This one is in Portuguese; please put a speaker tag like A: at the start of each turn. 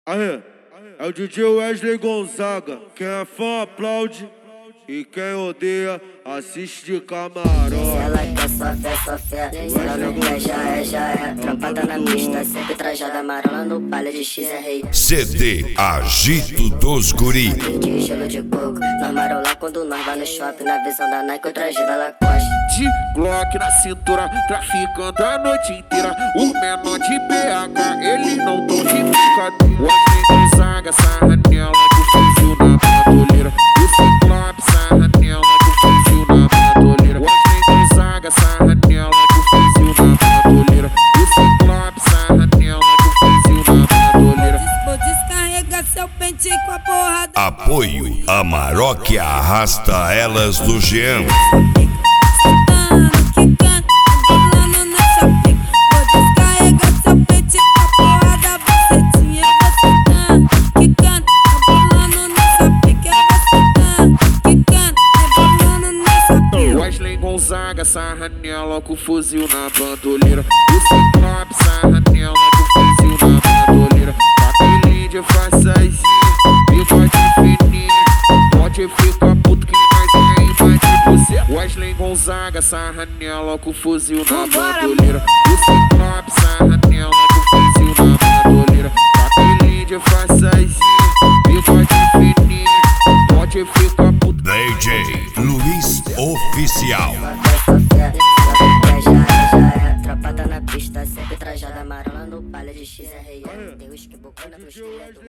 A: Aê, é o DJ Wesley Gonzaga. Quem é fã aplaude e quem odeia assiste de camarote.
B: Ela quer só fé, se ela não quer já é. Trampada na pista, sempre trajada amarela no baile de XRI.
C: CD Agito dos Guri.
B: De gelo de coco, nós marola quando nós vai no shopping. Na visão da Nike, o traje da Lacoste.
D: De Glock na cintura, traficando a noite inteira. O menor de BH, ele não tão de brincadeira. Wesley Gonzaga, sarra nela, que fuzil na bandoleira. O Ciclope, sarra nela, que fuzil na bandoleira. Wesley Gonzaga, sarra nela, que fuzil na bandoleira. O Ciclope, sarra nela, que fuzil na bandoleira.
E: Vou descarregar seu pente com a porrada.
C: Apoio Amarok arrasta elas do Jean.
D: Wesley Gonzaga, sarra nela com fuzil na bandoleira. O Ciclope, sarra nela com fuzil na bandoleira. Cabelinho de façazinha, bigode fininho. Pode ficar puto que nós nem mais de você. Wesley Gonzaga, sarra nela com fuzil na bandoleira. O Ciclope, sarra nela com fuzil na bandoleira. Cabelinho de façazinha, bigode fininho. Pode ficar puto.
C: DJ Luiz Oficial.
B: Só fé, se ela não quer já é. Trampada na pista, sempre trajada amarela no baile de XRI. Tem uísque bocana pro esqueleto.